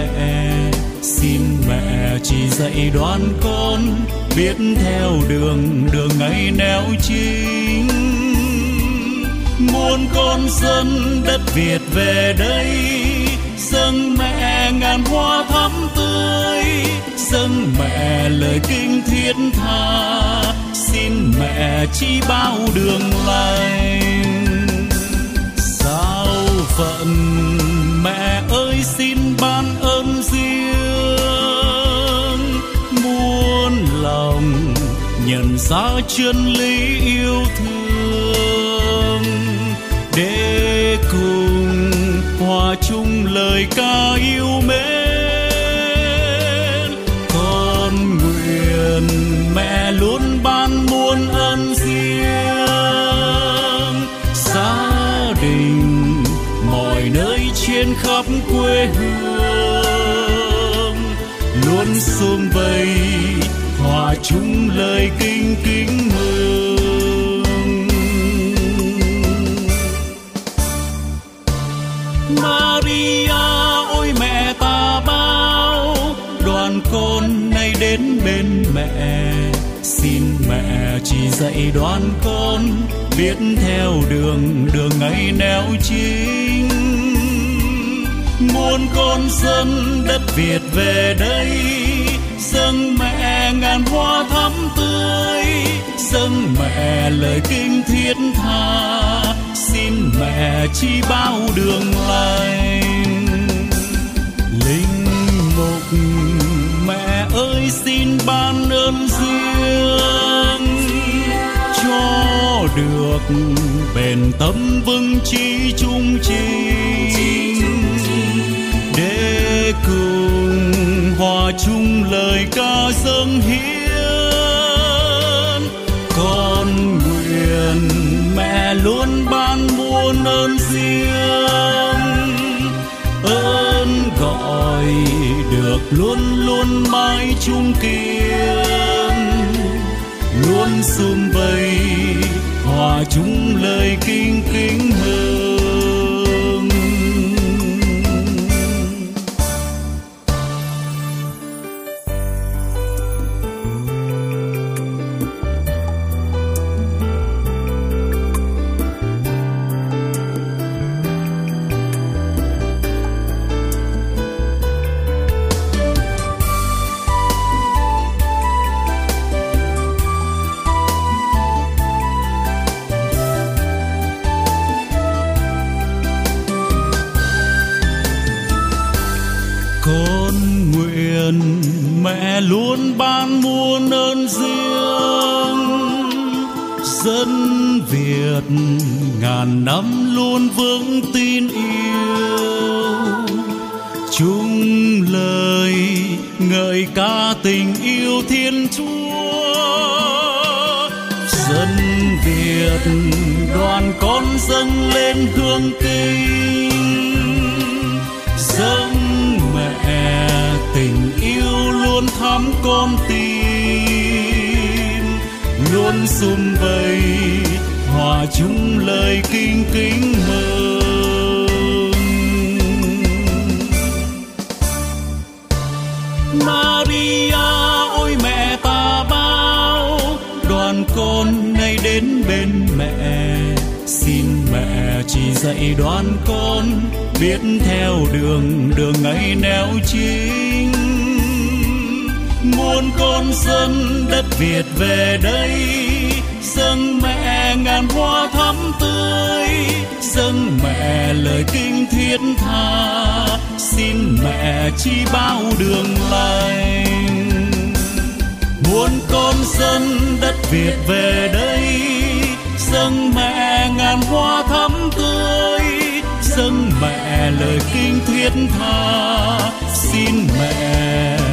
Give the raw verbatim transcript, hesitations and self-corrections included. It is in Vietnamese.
mẹ, xin mẹ chỉ dạy đoan con biết theo đường đường ngày nẻo chính. Muôn con dân đất Việt về đây, dâng mẹ ngàn hoa thắm tươi, dâng mẹ lời kinh thiết tha, xin mẹ chỉ bao đường lành. Sao phận mẹ ơi xin ban ơn riêng, muôn lòng nhận ra chân lý yêu thương, để cùng hòa chung lời ca yêu mến. Con nguyện mẹ luôn ban muôn ơn riêng, gia đình mọi nơi trên khắp quê hương luôn sum vầy hòa chung lời kinh kính mừng. Maria ôi mẹ ta bao, đoàn con nay đến bên mẹ, xin mẹ chỉ dạy đoan con biết theo đường đường ngày nẻo chính. Muôn con dân đất Việt về đây, dâng mẹ ngàn hoa thắm tươi, dâng mẹ lời kinh thiết tha, xin mẹ chỉ bao đường lành. Linh mục mẹ ơi xin ban ơn riêng, cho được bền tâm vững chí trung chính, để cùng hòa chung lời ca dâng hiến. Con nguyện mẹ luôn ban muôn ơn riêng, ơn gọi được luôn luôn mãi chung kiên, luôn sum vầy hòa chung lời kinh kính mừng. Con nguyện mẹ luôn ban muôn ơn riêng, dân Việt ngàn năm luôn vững tin yêu, chung lời ngợi ca tình yêu Thiên Chúa. Dân Việt đoàn con dâng lên hương kinh, dâng mẹ tình yêu luôn thắm con tim, luôn sum vầy hòa chung lời kinh kính mừng. Maria ôi mẹ ta bao, đoàn con nay đến bên mẹ, xin mẹ chỉ dạy đoan con biết theo đường đường ngày nẻo chính. Muôn con dân đất Việt về đây, dâng mẹ ngàn hoa thắm tươi, dâng mẹ lời kinh thiết tha, xin mẹ chỉ bao đường lành. Muôn con dân đất Việt về đây, dâng mẹ ngàn hoa thắm tươi, dâng mẹ lời kinh thiết tha, xin mẹ